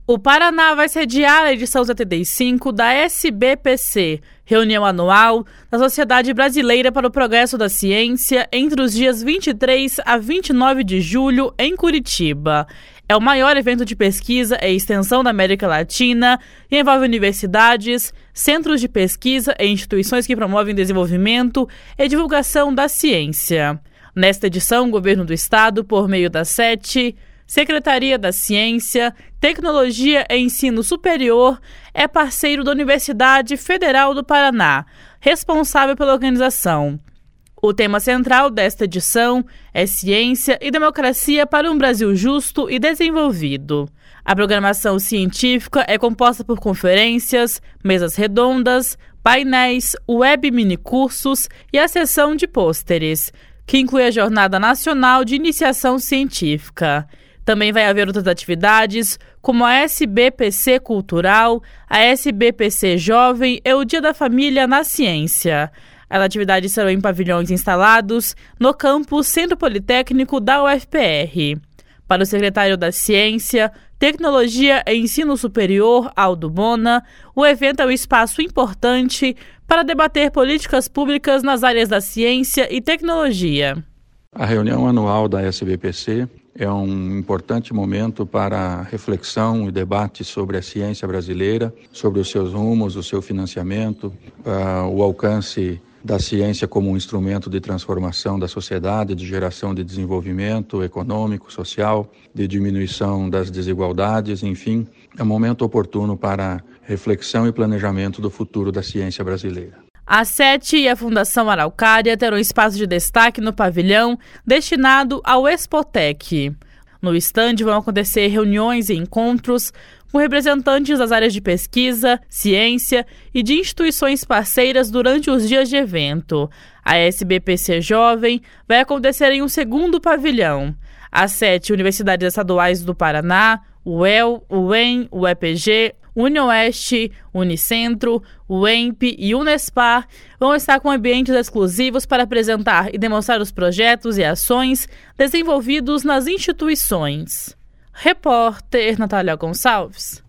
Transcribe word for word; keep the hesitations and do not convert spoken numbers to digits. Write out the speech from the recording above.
O Paraná vai sediar a edição setenta e cinco da S B P C, reunião anual da Sociedade Brasileira para o Progresso da Ciência, entre os dias vinte e três a vinte e nove de julho, em Curitiba. É o maior evento de pesquisa e extensão da América Latina e envolve universidades, centros de pesquisa e instituições que promovem desenvolvimento e divulgação da ciência. Nesta edição, o governo do estado, por meio da S E T, Secretaria da Ciência, Tecnologia e Ensino Superior, é parceiro da Universidade Federal do Paraná, responsável pela organização. O tema central desta edição é Ciência e Democracia para um Brasil Justo e Desenvolvido. A programação científica é composta por conferências, mesas redondas, painéis, web minicursos e a sessão de pôsteres, que inclui a Jornada Nacional de Iniciação Científica. Também vai haver outras atividades, como a S B P C Cultural, a S B P C Jovem e o Dia da Família na Ciência. As atividades serão em pavilhões instalados no campus Centro Politécnico da U F P R. Para o secretário da Ciência, Tecnologia e Ensino Superior, Aldo Bona, o evento é um espaço importante para debater políticas públicas nas áreas da ciência e tecnologia. A reunião anual da S B P C é um importante momento para reflexão e debate sobre a ciência brasileira, sobre os seus rumos, o seu financiamento, uh, o alcance da ciência como um instrumento de transformação da sociedade, de geração de desenvolvimento econômico, social, de diminuição das desigualdades, enfim, é um momento oportuno para reflexão e planejamento do futuro da ciência brasileira. A S E T e a Fundação Araucária terão espaço de destaque no pavilhão destinado ao Expotec. No estande vão acontecer reuniões e encontros com representantes das áreas de pesquisa, ciência e de instituições parceiras durante os dias de evento. A S B P C Jovem vai acontecer em um segundo pavilhão. As sete universidades estaduais do Paraná, o U E L, o U E M, o E P G, UniOeste, Unicentro, o E M P e Unespar vão estar com ambientes exclusivos para apresentar e demonstrar os projetos e ações desenvolvidos nas instituições. Repórter Natália Gonçalves.